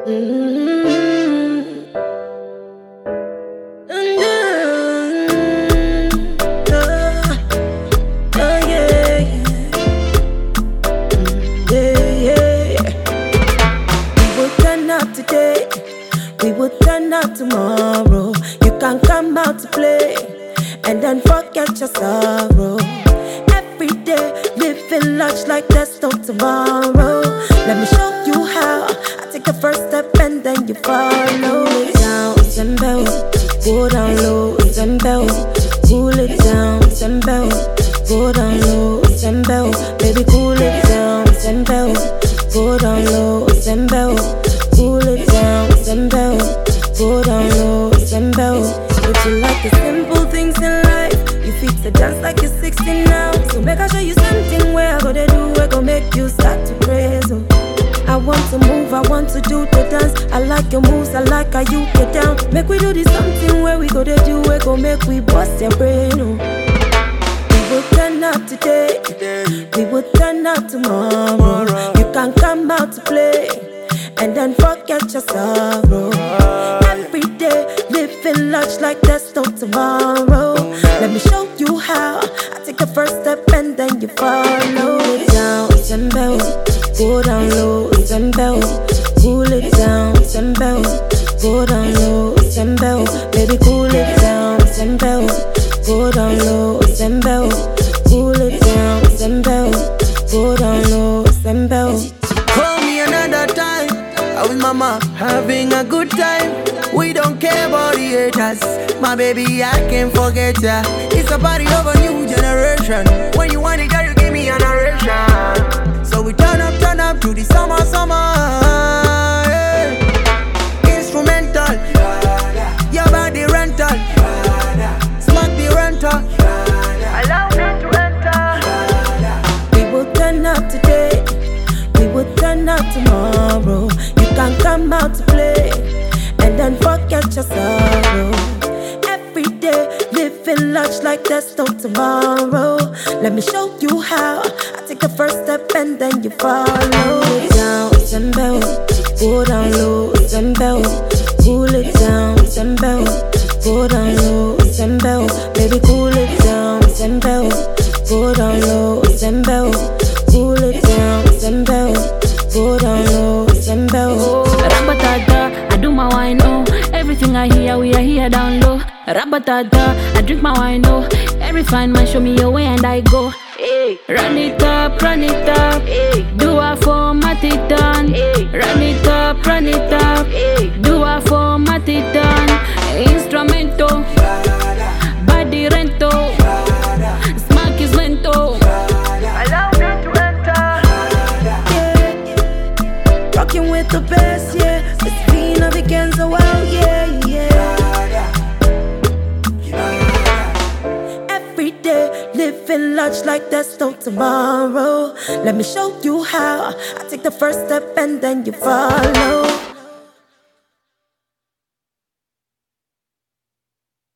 Mm-hmm. Today, we would turn out tomorrow. You can come out to play and then forget your sorrow. Every day, living large like there's no tomorrow. Let me show you how. I take the first step and then you follow. It down, Zembel. Go down low, Zembel. Cool it down, Zembel. Go down low, Zembel. Baby, cool it down, Zembel. Go down low, Zembel. Cool it down, Zembel. Go down low, Zembel. If you like the simple things in life, you fit to dance like you're 16 now. So make I show you something where I gotta do, I go make you start to praise. Oh. I want to move, I want to do the dance. I like your moves, I like how you get down. Make we do this something where we gotta do, we go make we bust your brain. Oh. We will turn out today, we will turn out tomorrow. You can come out to play and then forget your sorrow. Every day, living large like there's no tomorrow. Let me show you how. I take the first step and then you follow. It down, Zembel. Go down low, Zembel. Cool it down, Zembel. Go down low, Zembel. Baby, cool it down, Zembel. Go down low, Zembel. Cool it down, Zembel. Go down low, Zembel. Call me another time. I with mama having a good time. We don't care about the haters. My baby, I can't forget ya. It's a party of a new generation. When you want it, girl, you give me a narration. So we turn up to the summer. Yeah. Instrumental, your body rental. Smack the rental. Allow me to enter. We will turn up today. We will turn up tomorrow. You can come out to play and then forget your sorrow. Every day, living large like there's no tomorrow. Let me show you how. I take the first step and then you follow. It down, Zembel. Go down low, Zembel. Cool it down, Zembel. Go down low, Zembel. Baby, cool it down, Zembel. Go down low, Zembel. Cool it down, Zembel. Go down low, Zembel. Rabatata, I do my wine, oh. Everything I hear, we are here down low. Rabatata, I drink my wine, oh. Every fine man show me your way and I go. Hey. Run it up, hey. Do a format it on. Hey. Run it up, hey. Do a format it on. Instrumental, body rento, smack is lento. Allow me to enter. Rocking with the best, yeah. It's Vina Vicenza, well, yeah. Every day, living large like there's no tomorrow. Let me show you how. I take the first step and then you follow.